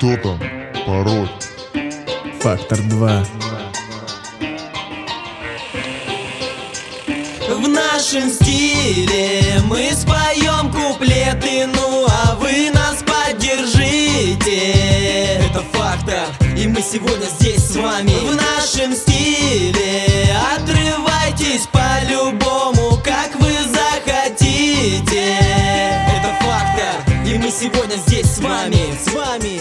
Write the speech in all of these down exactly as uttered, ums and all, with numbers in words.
Кто там? Пароль. Фактор два. В нашем стиле мы споем куплеты, ну а вы нас поддержите. Это Фактор, и мы сегодня здесь с вами. В нашем стиле отрывайтесь по-любому, как вы захотите. Это Фактор, и мы сегодня здесь с вами. С вами.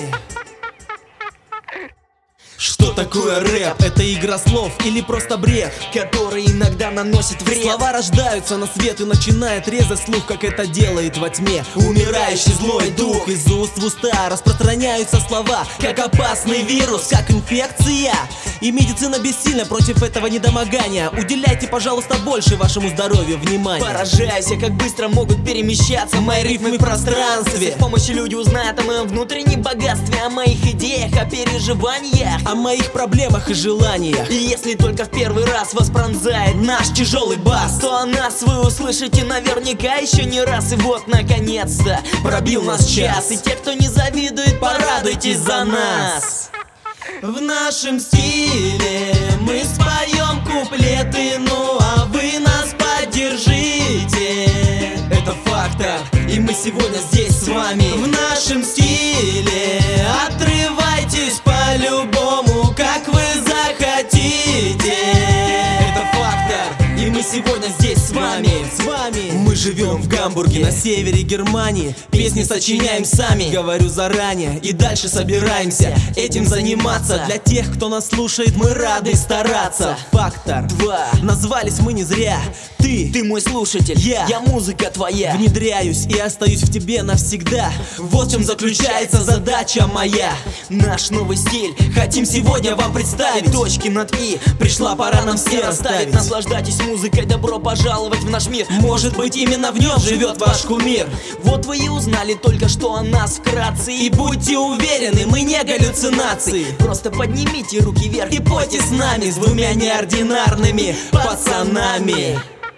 Что такое рэп? Это игра слов или просто бред, который иногда наносит вред? Слова рождаются на свет и начинает резать слух, как это делает во тьме умирающий злой дух. Из уст в уста распространяются слова, как опасный вирус, как инфекция. И медицина бессильна против этого недомогания. Уделяйте, пожалуйста, больше вашему здоровью внимания. Поражаюсь я, как быстро могут перемещаться мои рифмы в пространстве. С помощью люди узнают о моем внутреннем богатстве, о моих идеях, о переживаниях, о моих проблемах и желаниях. И если только в первый раз вас пронзает наш тяжелый бас, то о нас вы услышите наверняка еще не раз. И вот наконец-то пробил нас час, и те, кто не завидует, порадуйтесь за нас. В нашем стиле мы споем куплеты, ну а вы нас поддержите. Это Фактор, и мы сегодня здесь с вами. В нашем стиле отрывайтесь по-любому, как вы захотите. Это Фактор, и мы сегодня здесь с вами. С вами. Мы живем в Гамбурге, на севере Германии. Песни сочиняем сами, говорю заранее. И дальше собираемся этим заниматься. Для тех, кто нас слушает, мы рады стараться. Фактор два. Назвались мы не зря. Ты, ты мой слушатель, я, я музыка твоя. Внедряюсь и остаюсь в тебе навсегда. Вот в чем заключается задача моя. Наш новый стиль хотим сегодня вам представить. Точки над «и» пришла пора нам все расставить. Наслаждайтесь музыкой, добро пожаловать в наш мир. Может быть, именно в нем живет ваш кумир. Вот вы и узнали только что о нас вкратце. И будьте уверены, мы не галлюцинации. Просто поднимите руки вверх и пойте с нами, с двумя неординарными пацанами.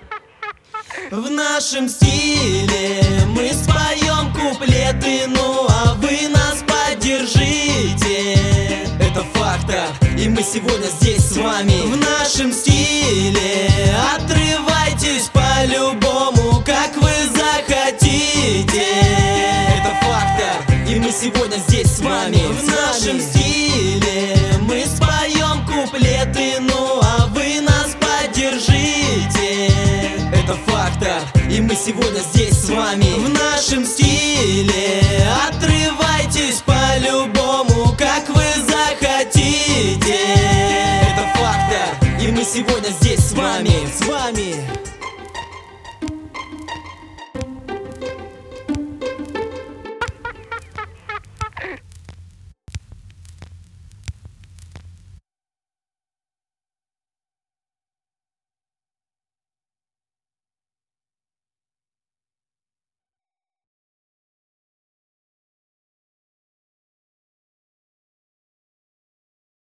В нашем стиле мы споем куплеты, ну а вы нас поддержите. Это Фактор, и мы сегодня здесь с вами. В нашем стиле отрывайтесь по-любому, как вы захотите. Это Фактор, и мы сегодня здесь с вами. В нашем стиле мы споем куплеты, ну а вы нас поддержите. Это Фактор, и мы сегодня здесь с вами. В нашем стиле отрывайтесь по-любому, как вы захотите. Это Фактор, и мы сегодня здесь с вами. С вами.